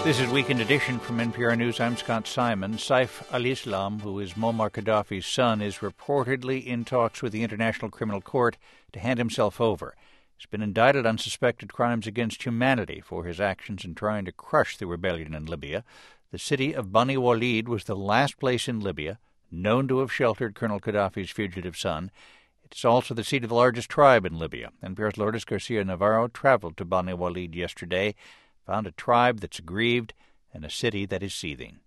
This is Weekend Edition from NPR News. I'm Scott Simon. Saif al-Islam, who is Muammar Gaddafi's son, is reportedly in talks with the International Criminal Court to hand himself over. He's been indicted on suspected crimes against humanity for his actions in trying to crush the rebellion in Libya. The city of Bani Walid was the last place in Libya known to have sheltered Colonel Gaddafi's fugitive son. It's also the seat of the largest tribe in Libya. NPR's Lourdes Garcia Navarro traveled to Bani Walid yesterday, found a tribe that's aggrieved and a city that is seething.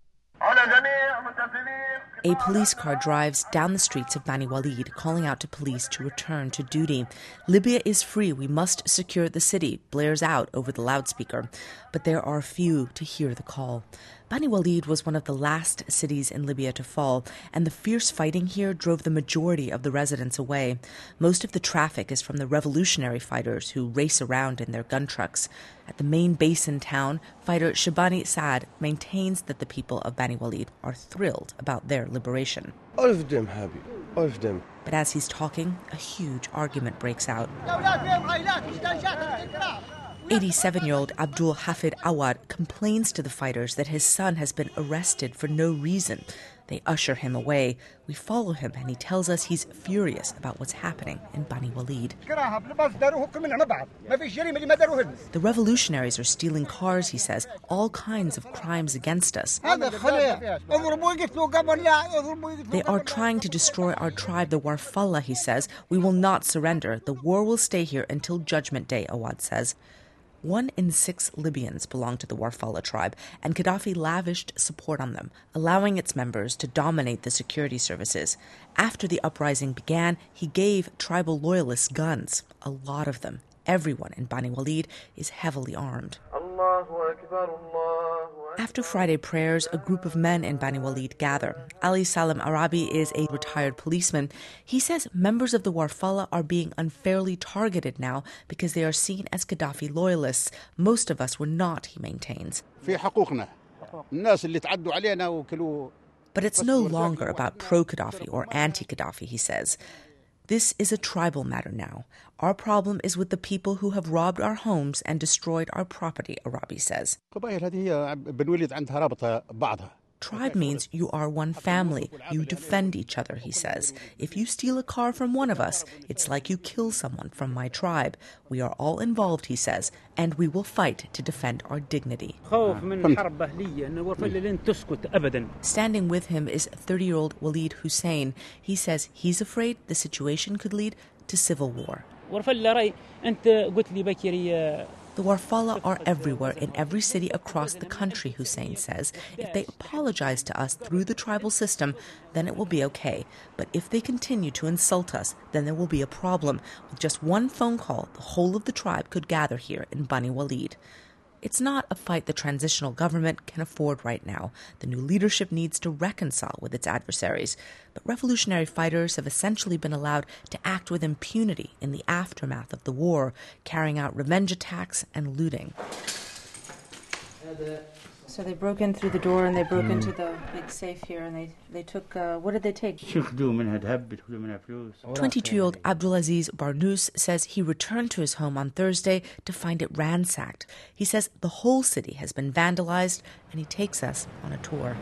A police car drives down the streets of Bani Walid, calling out to police to return to duty. "Libya is free. We must secure the city," blares out over the loudspeaker. But there are few to hear the call. Bani Walid was one of the last cities in Libya to fall, and the fierce fighting here drove the majority of the residents away. Most of the traffic is from the revolutionary fighters who race around in their gun trucks. At the main base in town, fighter Shabani Saad maintains that the people of Bani Walid are thrilled about their liberation. All of them happy, all of them. But as he's talking, a huge argument breaks out. 87-year-old Abdul Hafid Awad complains to the fighters that his son has been arrested for no reason. They usher him away. We follow him, and he tells us he's furious about what's happening in Bani Walid. The revolutionaries are stealing cars, he says, all kinds of crimes against us. They are trying to destroy our tribe, the Warfalla, he says. We will not surrender. The war will stay here until Judgment Day, Awad says. 1 in 6 Libyans belong to the Warfalla tribe, and Gaddafi lavished support on them, allowing its members to dominate the security services. After the uprising began, he gave tribal loyalists guns, a lot of them. Everyone in Bani Walid is heavily armed. After Friday prayers, a group of men in Bani Walid gather. Ali Salam Arabi is a retired policeman. He says members of the Warfalla are being unfairly targeted now because they are seen as Gaddafi loyalists. Most of us were not, he maintains. But it's no longer about pro-Gaddafi or anti-Gaddafi, he says. This is a tribal matter now. Our problem is with the people who have robbed our homes and destroyed our property, Arabi says. Tribe means you are one family. You defend each other, he says. If you steal a car from one of us, it's like you kill someone from my tribe. We are all involved, he says, and we will fight to defend our dignity. Standing with him is 30-year-old Walid Hussein. He says he's afraid the situation could lead to civil war. The Warfalla are everywhere in every city across the country, Hussein says. If they apologize to us through the tribal system, then it will be okay. But if they continue to insult us, then there will be a problem. With just one phone call, the whole of the tribe could gather here in Bani Walid. It's not a fight the transitional government can afford right now. The new leadership needs to reconcile with its adversaries. But revolutionary fighters have essentially been allowed to act with impunity in the aftermath of the war, carrying out revenge attacks and looting. So they broke in through the door and they broke into the big safe here and they took, what did they take? 22-year-old Abdulaziz Barnous says he returned to his home on Thursday to find it ransacked. He says the whole city has been vandalized and he takes us on a tour.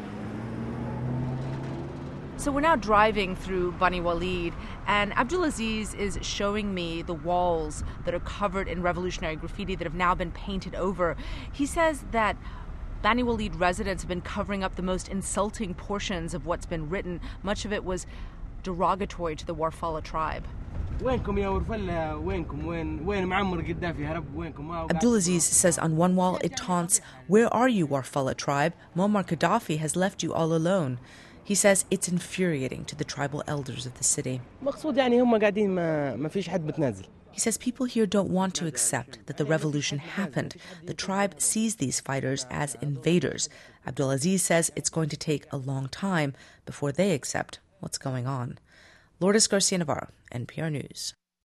So we're now driving through Bani Walid, and Abdulaziz is showing me the walls that are covered in revolutionary graffiti that have now been painted over. He says that Bani Walid residents have been covering up the most insulting portions of what's been written. Much of it was derogatory to the Warfalla tribe. Abdulaziz says on one wall it taunts, "Where are you, Warfalla tribe? Muammar Gaddafi has left you all alone." He says it's infuriating to the tribal elders of the city. He says people here don't want to accept that the revolution happened. The tribe sees these fighters as invaders. Abdulaziz says it's going to take a long time before they accept what's going on. Lourdes Garcia Navarro, NPR News.